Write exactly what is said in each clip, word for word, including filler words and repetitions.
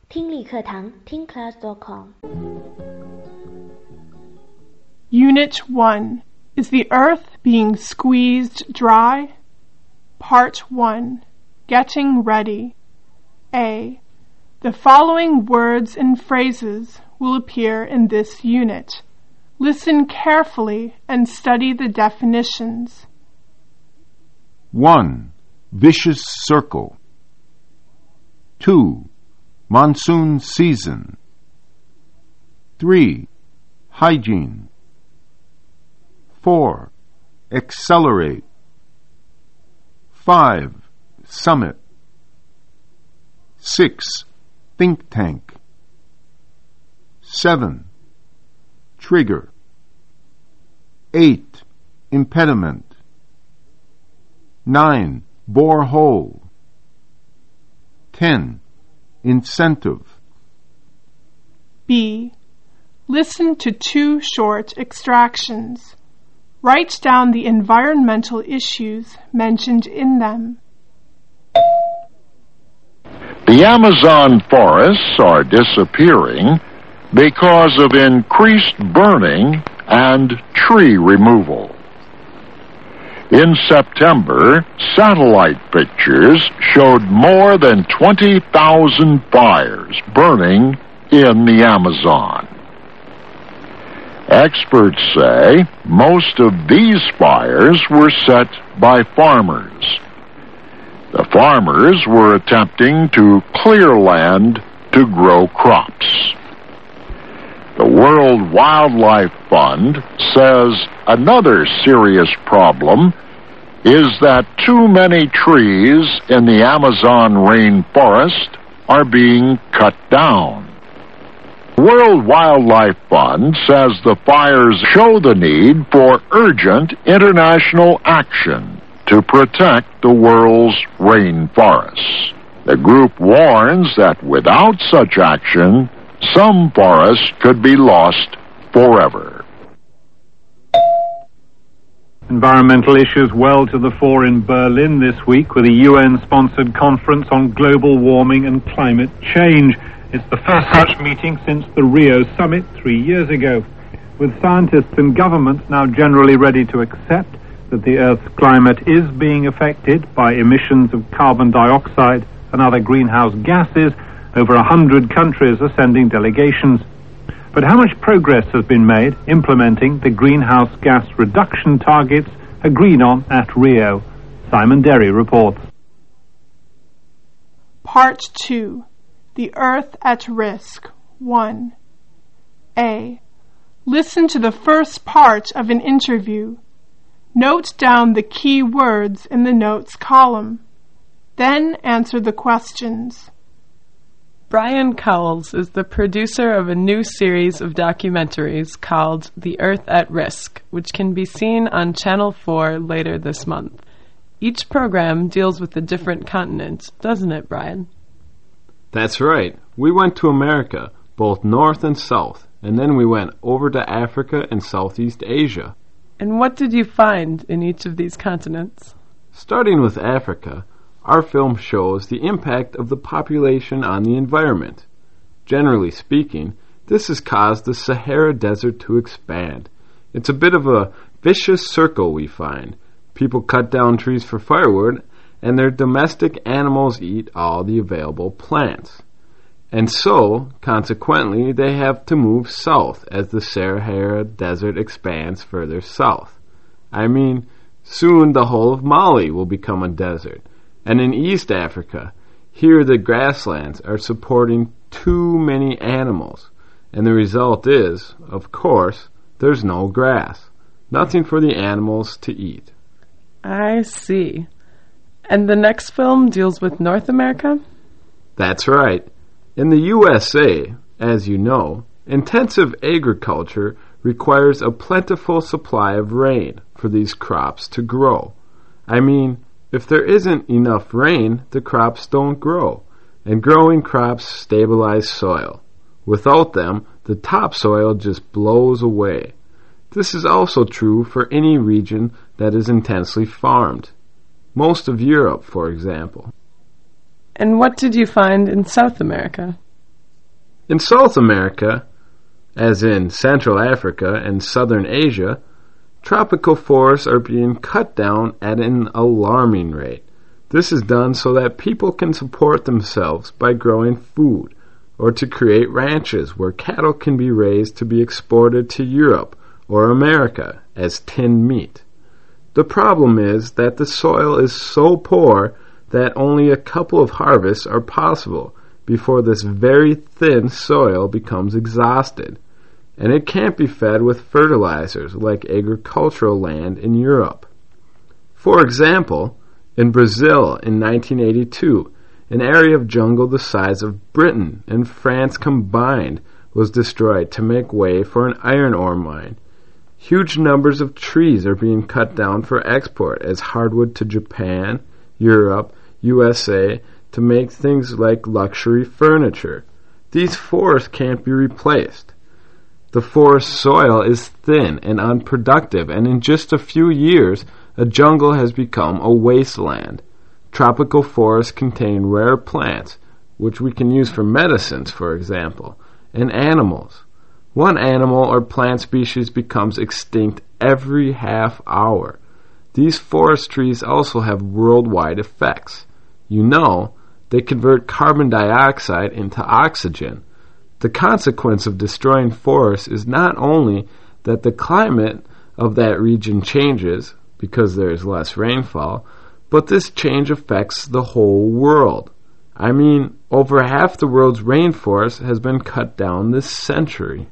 听力课堂听 class dot com. Unit one. Is the earth being squeezed dry? Part one. Getting ready. A. The following words and phrases will appear in this unit. Listen carefully and study the definitions. one. Vicious circle. two. Monsoon season. three. Hygiene. four. Accelerate. five. Summit. six. Think tank. seven. Trigger. eight. Impediment. nine. Bore hole. ten. Incentive. B. Listen to two short extractions. Write down the environmental issues mentioned in them. The Amazon forests are disappearing because of increased burning and tree removal. In September, satellite pictures showed more than twenty thousand fires burning in the Amazon. Experts say most of these fires were set by farmers. The farmers were attempting to clear land to grow crops. The World Wildlife Fund says another serious problem is that too many trees in the Amazon rainforest are being cut down. The World Wildlife Fund says the fires show the need for urgent international action to protect the world's rainforests. The group warns that without such action, some forests could be lost forever. Environmental issues well to the fore in Berlin this week with a U N-sponsored conference on global warming and climate change. It's the first such meeting since the Rio summit three years ago, with scientists and governments now generally ready to accept that the Earth's climate is being affected by emissions of carbon dioxide and other greenhouse gases. Over a hundred countries are sending delegations. But how much progress has been made implementing the greenhouse gas reduction targets agreed on at Rio? Simon Derry reports. Part two. The Earth at Risk. one. A. Listen to the first part of an interview. Note down the key words in the notes column. Then answer the questions. Brian Cowles is the producer of a new series of documentaries called The Earth at Risk, which can be seen on Channel four later this month. Each program deals with a different continent, doesn't it, Brian? That's right. We went to America, both north and south, and then we went over to Africa and Southeast Asia. And what did you find in each of these continents? Starting with Africa, our film shows the impact of the population on the environment. Generally speaking, this has caused the Sahara Desert to expand. It's a bit of a vicious circle we find. People cut down trees for firewood, and their domestic animals eat all the available plants. And so, consequently, they have to move south as the Sahara Desert expands further south. I mean, soon the whole of Mali will become a desert. And in East Africa, here the grasslands are supporting too many animals. And the result is, of course, there's no grass. Nothing for the animals to eat. I see. And the next film deals with North America? That's right. In the U S A, as you know, intensive agriculture requires a plentiful supply of rain for these crops to grow. I mean, if there isn't enough rain, the crops don't grow, and growing crops stabilize soil. Without them, the topsoil just blows away. This is also true for any region that is intensely farmed. Most of Europe, for example. And what did you find in South America? In South America, as in Central Africa and Southern Asia, tropical forests are being cut down at an alarming rate. This is done so that people can support themselves by growing food, or to create ranches where cattle can be raised to be exported to Europe or America as tinned meat. The problem is that the soil is so poor that only a couple of harvests are possible before this very thin soil becomes exhausted, and it can't be fed with fertilizers like agricultural land in Europe. For example, in Brazil in nineteen eighty-two, an area of jungle the size of Britain and France combined was destroyed to make way for an iron ore mine. Huge numbers of trees are being cut down for export as hardwood to Japan, Europe, U S A, to make things like luxury furniture. These forests can't be replaced. The forest soil is thin and unproductive, and in just a few years, a jungle has become a wasteland. Tropical forests contain rare plants, which we can use for medicines, for example, and animals. One animal or plant species becomes extinct every half hour. These forest trees also have worldwide effects. You know, they convert carbon dioxide into oxygen. The consequence of destroying forests is not only that the climate of that region changes because there is less rainfall, but this change affects the whole world. I mean, over half the world's rainforest has been cut down this century.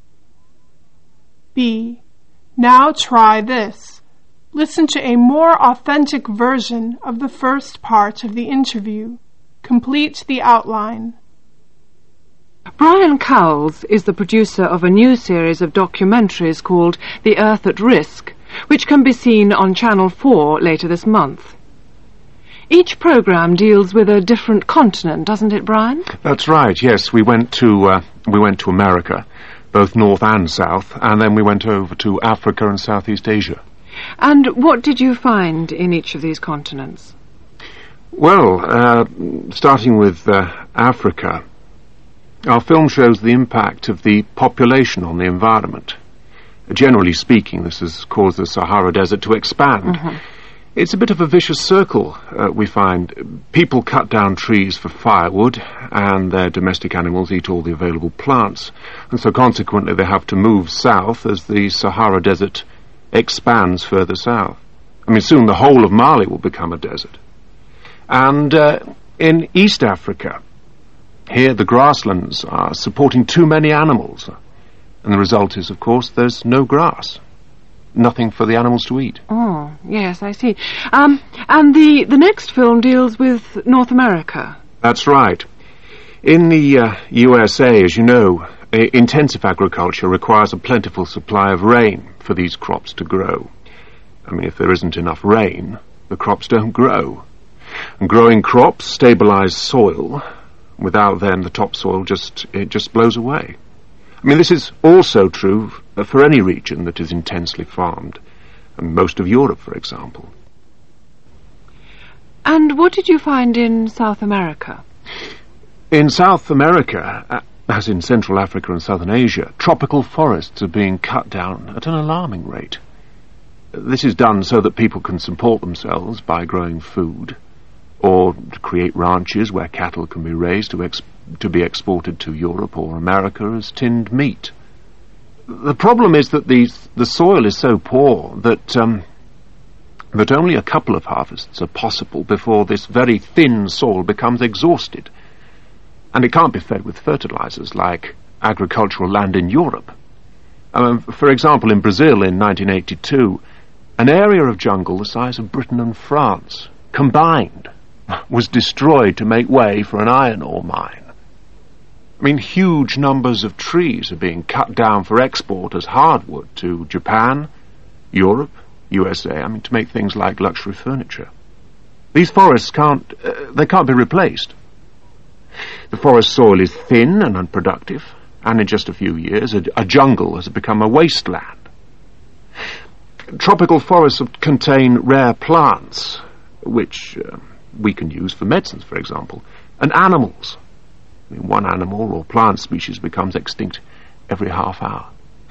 B. Now try this. Listen to a more authentic version of the first part of the interview. Complete the outline. Brian Cowles is the producer of a new series of documentaries called The Earth at Risk, which can be seen on Channel four later this month. Each programme deals with a different continent, doesn't it, Brian? That's right, yes. We went to uh, we went to America, both North and South, and then we went over to Africa and Southeast Asia. And what did you find in each of these continents? Well, uh, starting with uh, Africa, our film shows the impact of the population on the environment. Generally speaking, this has caused the Sahara Desert to expand. Mm-hmm. It's a bit of a vicious circle, uh, we find. People cut down trees for firewood, and their domestic animals eat all the available plants. And so consequently they have to move south as the Sahara Desert expands further south. I mean, soon the whole of Mali will become a desert. And uh, in East Africa, here the grasslands are supporting too many animals. And the result is, of course, there's no grass. Nothing for the animals to eat. Oh, yes, I see. Um, and the, the next film deals with North America. That's right. In the uh, U S A, as you know, uh, intensive agriculture requires a plentiful supply of rain for these crops to grow. I mean, if there isn't enough rain, the crops don't grow. And growing crops stabilize soil. Without them, the topsoil just it just blows away. I mean, this is also true for any region that is intensely farmed, and most of Europe, for example. And what did you find in South America? In South America, uh, as in Central Africa and Southern Asia, tropical forests are being cut down at an alarming rate. This is done so that people can support themselves by growing food, or to create ranches where cattle can be raised to, ex- to be exported to Europe or America as tinned meat. The problem is that the, the soil is so poor that, um, that only a couple of harvests are possible before this very thin soil becomes exhausted. And it can't be fed with fertilizers like agricultural land in Europe. Um, for example, in Brazil in nineteen eighty-two, an area of jungle the size of Britain and France, combined, was destroyed to make way for an iron ore mine. I mean, huge numbers of trees are being cut down for export as hardwood to Japan, Europe, U S A, I mean, to make things like luxury furniture. These forests can't, uh, they can't be replaced. The forest soil is thin and unproductive, and in just a few years, a, a jungle has become a wasteland. Tropical forests contain rare plants, which uh, we can use for medicines, for example, and animals. I mean, one animal or plant species becomes extinct every half hour.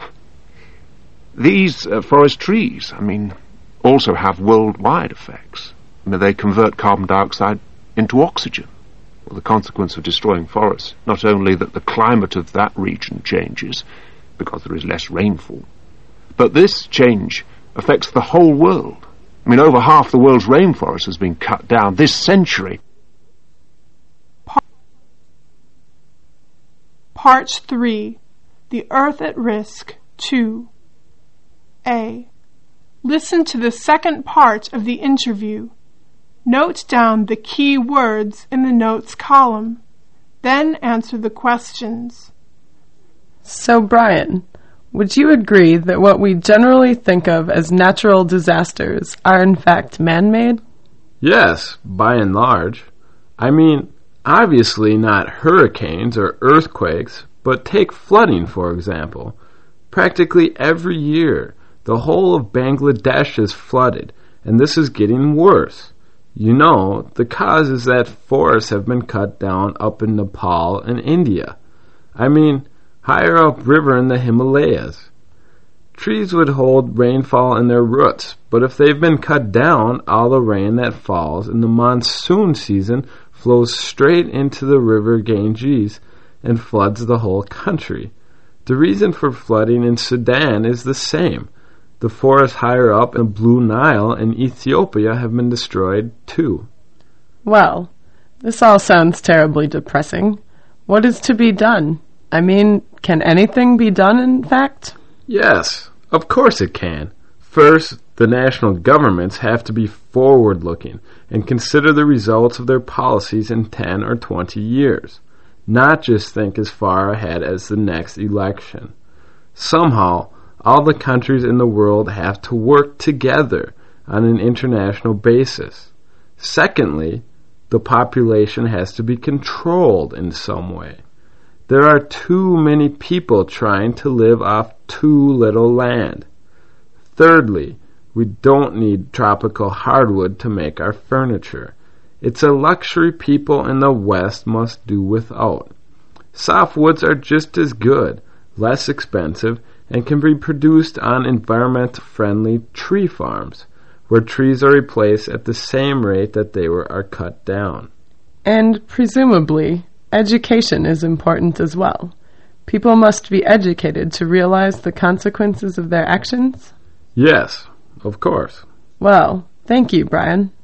These uh, forest trees, I mean, also have worldwide effects. I mean, they convert carbon dioxide into oxygen. Well, the consequence of destroying forests, not only that the climate of that region changes, because there is less rainfall, but this change affects the whole world. I mean, over half the world's rainforest has been cut down this century. Part three. The Earth at Risk, two. A. Listen to the second part of the interview. Note down the key words in the notes column. Then answer the questions. So, Brian, would you agree that what we generally think of as natural disasters are in fact man-made? Yes, by and large. I mean, obviously not hurricanes or earthquakes, but take flooding, for example. Practically every year, the whole of Bangladesh is flooded, and this is getting worse. You know, the cause is that forests have been cut down up in Nepal and India. I mean, higher upriver in the Himalayas. Trees would hold rainfall in their roots, but if they've been cut down, all the rain that falls in the monsoon season flows straight into the river Ganges and floods the whole country. The reason for flooding in Sudan is the same. The forests higher up in Blue Nile and Ethiopia have been destroyed too. Well, this all sounds terribly depressing. What is to be done? I mean, can anything be done, in fact? Yes, of course it can. First, the national governments have to be forward-looking and consider the results of their policies in ten or twenty years, not just think as far ahead as the next election. Somehow, all the countries in the world have to work together on an international basis. Secondly, the population has to be controlled in some way. There are too many people trying to live off too little land. Thirdly, we don't need tropical hardwood to make our furniture. It's a luxury people in the West must do without. Softwoods are just as good, less expensive, and can be produced on environment-friendly tree farms, where trees are replaced at the same rate that they were are cut down. And presumably, education is important as well. People must be educated to realize the consequences of their actions? Yes, of course. Well, thank you, Brian.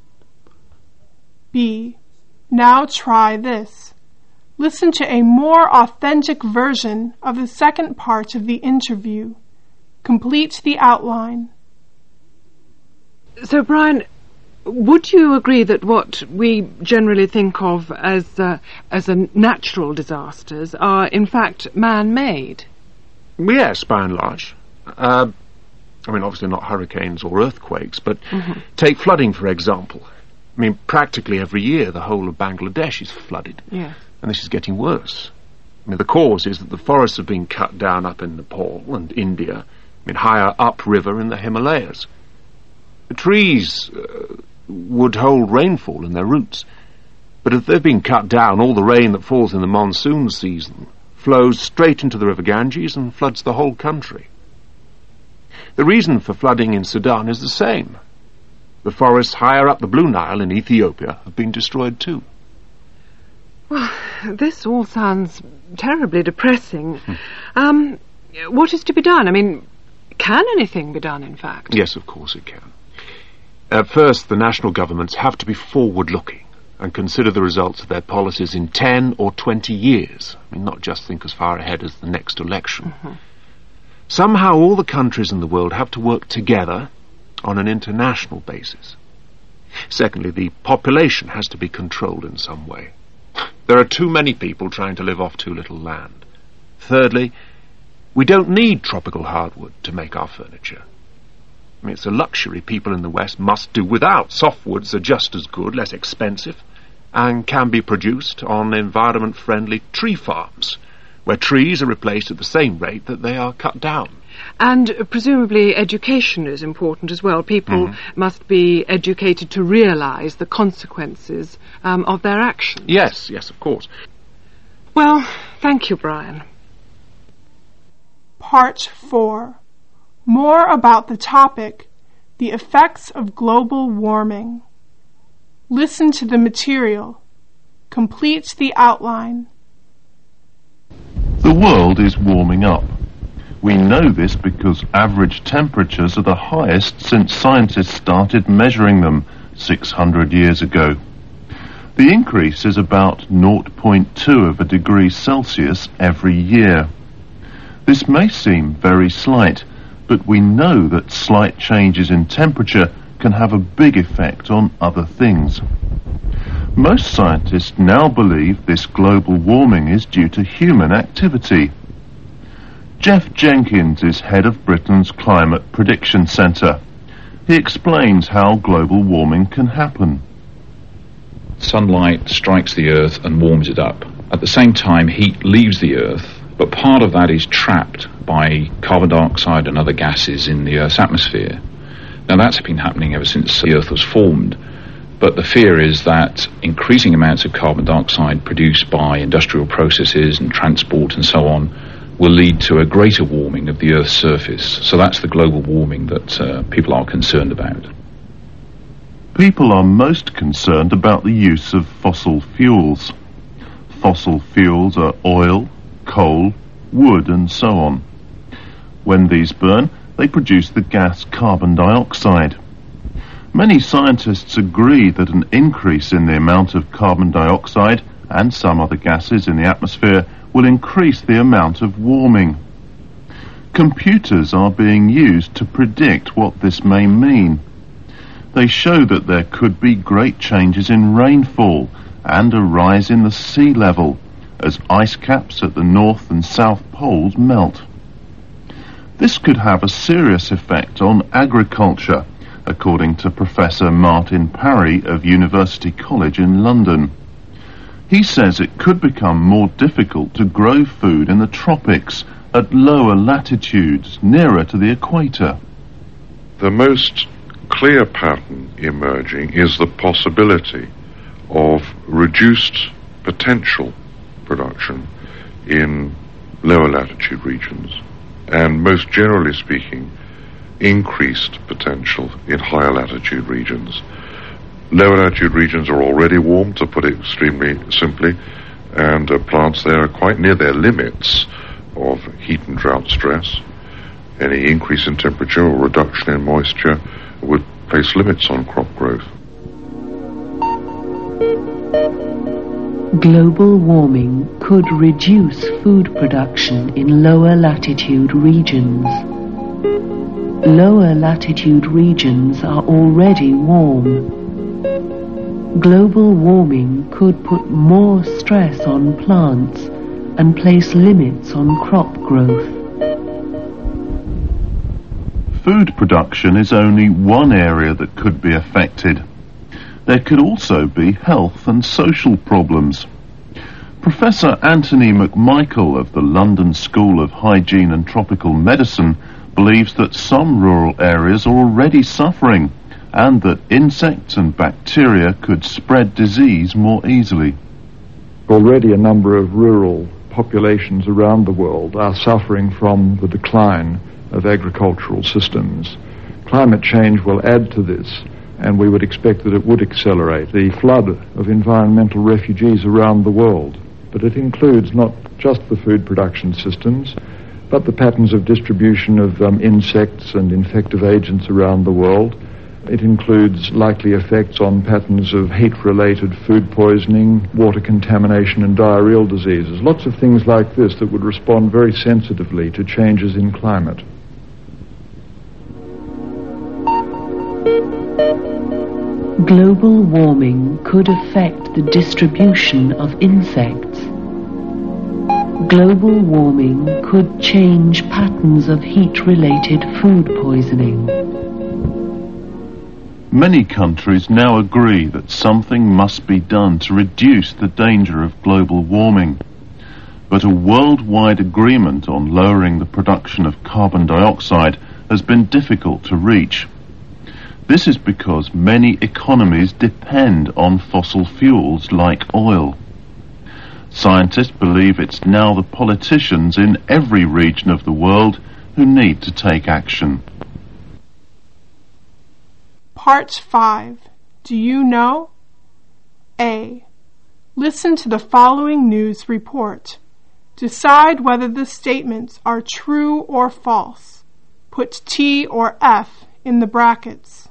B. Now try this. Listen to a more authentic version of the second part of the interview. Complete the outline. So, Brian, would you agree that what we generally think of as uh, as a natural disasters are in fact man-made? Yes, by and large. Uh, I mean, obviously not hurricanes or earthquakes, but mm-hmm. take flooding, for example. I mean, practically every year the whole of Bangladesh is flooded. Yes. And this is getting worse. I mean, the cause is that the forests have been cut down up in Nepal and India, I mean, higher upriver in the Himalayas. The trees uh, would hold rainfall in their roots, but if they've been cut down, all the rain that falls in the monsoon season flows straight into the river Ganges and floods the whole country. The reason for flooding in Sudan is the same. The forests higher up the Blue Nile in Ethiopia have been destroyed too. Well, this all sounds terribly depressing. Hmm. Um, what is to be done? I mean, can anything be done, in fact? Yes, of course it can. At first, the national governments have to be forward-looking and consider the results of their policies in ten or twenty years. I mean, not just think as far ahead as the next election. Mm-hmm. Somehow all the countries in the world have to work together on an international basis. Secondly, the population has to be controlled in some way. There are too many people trying to live off too little land. Thirdly, we don't need tropical hardwood to make our furniture. I mean, it's a luxury people in the West must do without. Softwoods are just as good, less expensive, and can be produced on environment-friendly tree farms, where trees are replaced at the same rate that they are cut down. And uh, presumably education is important as well. People mm-hmm. must be educated to realise the consequences um, of their actions. Yes, yes, of course. Well, thank you, Brian. Part four. More about the topic, the effects of global warming. Listen to the material. Complete the outline. The world is warming up. We know this because average temperatures are the highest since scientists started measuring them six hundred years ago. The increase is about zero point two of a degree Celsius every year. This may seem very slight, but we know that slight changes in temperature can have a big effect on other things. Most scientists now believe this global warming is due to human activity. Jeff Jenkins is head of Britain's Climate Prediction Centre. He explains how global warming can happen. Sunlight strikes the Earth and warms it up. At the same time, heat leaves the Earth, but part of that is trapped by carbon dioxide and other gases in the Earth's atmosphere. Now, that's been happening ever since the Earth was formed, but the fear is that increasing amounts of carbon dioxide produced by industrial processes and transport and so on will lead to a greater warming of the Earth's surface. So that's the global warming that uh, people are concerned about. People are most concerned about the use of fossil fuels. Fossil fuels are oil, coal, wood and so on. When these burn, they produce the gas carbon dioxide. Many scientists agree that an increase in the amount of carbon dioxide and some other gases in the atmosphere will increase the amount of warming. Computers are being used to predict what this may mean. They show that there could be great changes in rainfall and a rise in the sea level as ice caps at the North and South Poles melt. This could have a serious effect on agriculture, according to Professor Martin Parry of University College in London. He says it could become more difficult to grow food in the tropics at lower latitudes nearer to the equator. The most clear pattern emerging is the possibility of reduced potential production in lower latitude regions, and most generally speaking, increased potential in higher latitude regions. Lower latitude regions are already warm, to put it extremely simply, and uh, plants there are quite near their limits of heat and drought stress. Any increase in temperature or reduction in moisture would place limits on crop growth. Global warming could reduce food production in lower latitude regions. Lower latitude regions are already warm. Global warming could put more stress on plants and place limits on crop growth. Food production is only one area that could be affected. There could also be health and social problems. Professor Anthony McMichael of the London School of Hygiene and Tropical Medicine believes that some rural areas are already suffering and that insects and bacteria could spread disease more easily. Already a number of rural populations around the world are suffering from the decline of agricultural systems. Climate change will add to this, and we would expect that it would accelerate the flood of environmental refugees around the world. But it includes not just the food production systems, but the patterns of distribution of um, insects and infective agents around the world. It includes likely effects on patterns of heat-related food poisoning, water contamination and diarrheal diseases. Lots of things like this that would respond very sensitively to changes in climate. Global warming could affect the distribution of insects. Global warming could change patterns of heat-related food poisoning. Many countries now agree that something must be done to reduce the danger of global warming. But a worldwide agreement on lowering the production of carbon dioxide has been difficult to reach. This is because many economies depend on fossil fuels like oil. Scientists believe it's now the politicians in every region of the world who need to take action. Part five. Do you know? A. Listen to the following news report. Decide whether the statements are true or false. Put T or F in the brackets.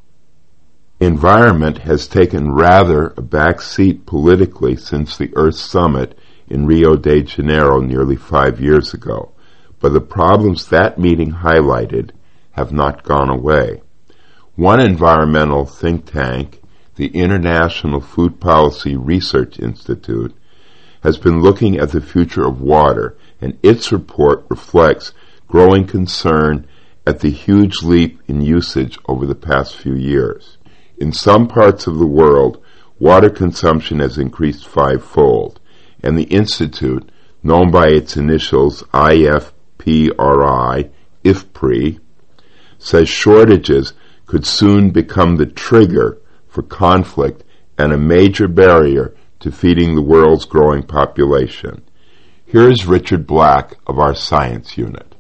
Environment has taken rather a back seat politically since the Earth Summit in Rio de Janeiro nearly five years ago, but the problems that meeting highlighted have not gone away. One environmental think tank, the International Food Policy Research Institute, has been looking at the future of water, and its report reflects growing concern at the huge leap in usage over the past few years. In some parts of the world, water consumption has increased fivefold, and the Institute, known by its initials I F P R I, I F P R I, says shortages could soon become the trigger for conflict and a major barrier to feeding the world's growing population. Here is Richard Black of our science unit.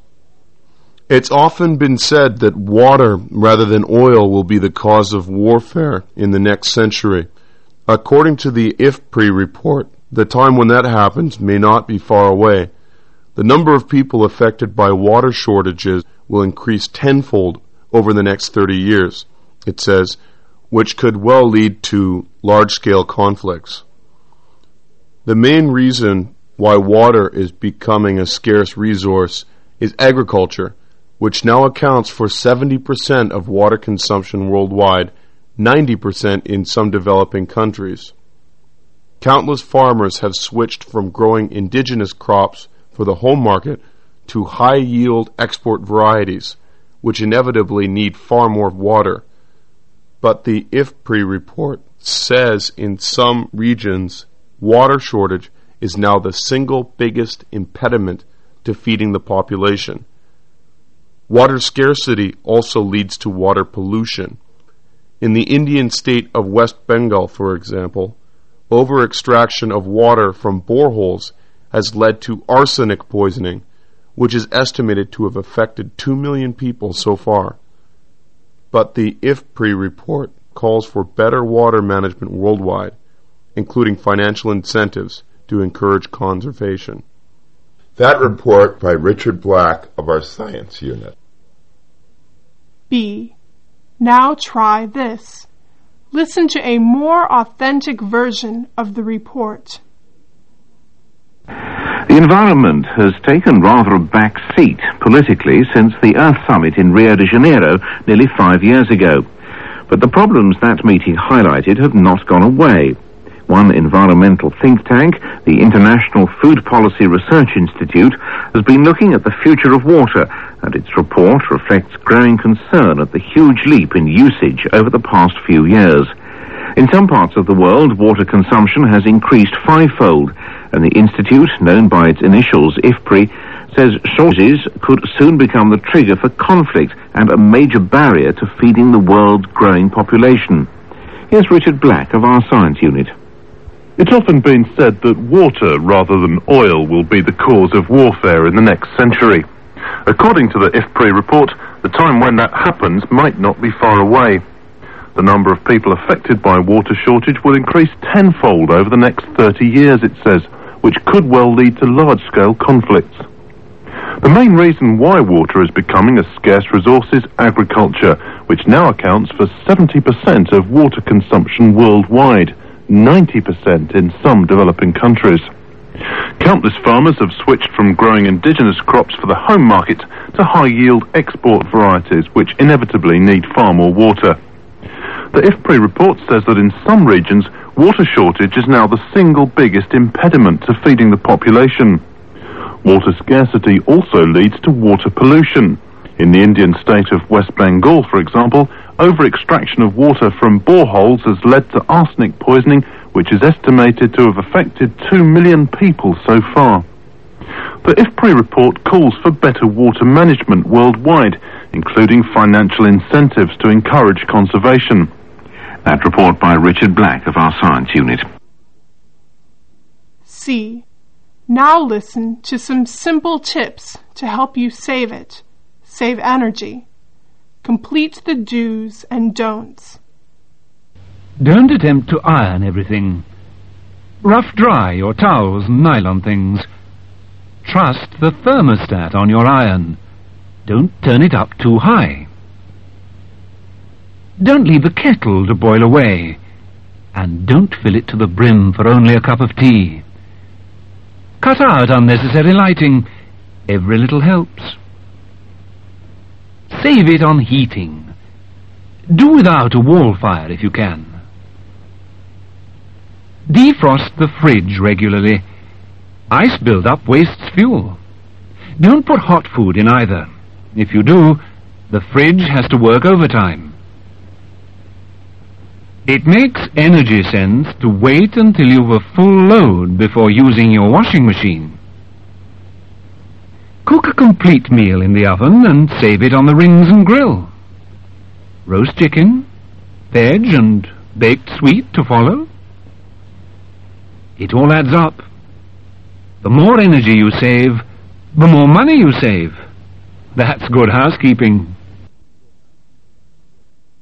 It's often been said that water rather than oil will be the cause of warfare in the next century. According to the I F P R I report, the time when that happens may not be far away. The number of people affected by water shortages will increase tenfold over the next thirty years, it says, which could well lead to large-scale conflicts. The main reason why water is becoming a scarce resource is agriculture, which now accounts for seventy percent of water consumption worldwide, ninety percent in some developing countries. Countless farmers have switched from growing indigenous crops for the home market to high-yield export varieties, which inevitably need far more water. But the I F P R I report says in some regions, water shortage is now the single biggest impediment to feeding the population. Water scarcity also leads to water pollution. In the Indian state of West Bengal, for example, over-extraction of water from boreholes has led to arsenic poisoning, which is estimated to have affected two million people so far. But the I F P R I report calls for better water management worldwide, including financial incentives to encourage conservation. That report by Richard Black of our science unit. B. Now try this. Listen to a more authentic version of the report. The environment has taken rather a back seat politically since the Earth Summit in Rio de Janeiro nearly five years ago. But the problems that meeting highlighted have not gone away. One environmental think tank, the International Food Policy Research Institute, has been looking at the future of water, and its report reflects growing concern at the huge leap in usage over the past few years. In some parts of the world, water consumption has increased fivefold, and the institute, known by its initials I F P R I, says shortages could soon become the trigger for conflict and a major barrier to feeding the world's growing population. Here's Richard Black of our science unit. It's often been said that water rather than oil will be the cause of warfare in the next century. According to the I F P R I report, the time when that happens might not be far away. The number of people affected by water shortage will increase tenfold over the next thirty years, it says, which could well lead to large-scale conflicts. The main reason why water is becoming a scarce resource is agriculture, which now accounts for seventy percent of water consumption worldwide, ninety percent in some developing countries. Countless farmers have switched from growing indigenous crops for the home market to high-yield export varieties, which inevitably need far more water. The I F P R I report says that in some regions, water shortage is now the single biggest impediment to feeding the population. Water scarcity also leads to water pollution. In the Indian state of West Bengal, for example, over-extraction of water from boreholes has led to arsenic poisoning, which is estimated to have affected two million people so far. The I F P R I report calls for better water management worldwide, including financial incentives to encourage conservation. That report by Richard Black of our science unit. C. Now listen to some simple tips to help you save it. Save energy. Complete the do's and don'ts. Don't attempt to iron everything. Rough dry your towels and nylon things. Trust the thermostat on your iron. Don't turn it up too high. Don't leave the kettle to boil away. And don't fill it to the brim for only a cup of tea. Cut out unnecessary lighting. Every little helps. Save it on heating. Do without a wall fire if you can. Defrost the fridge regularly. Ice build-up wastes fuel. Don't put hot food in either. If you do, the fridge has to work overtime. It makes energy sense to wait until you've a full load before using your washing machine. Cook a complete meal in the oven and save it on the rings and grill. Roast chicken, veg and baked sweet to follow. It all adds up. The more energy you save, the more money you save. That's good housekeeping.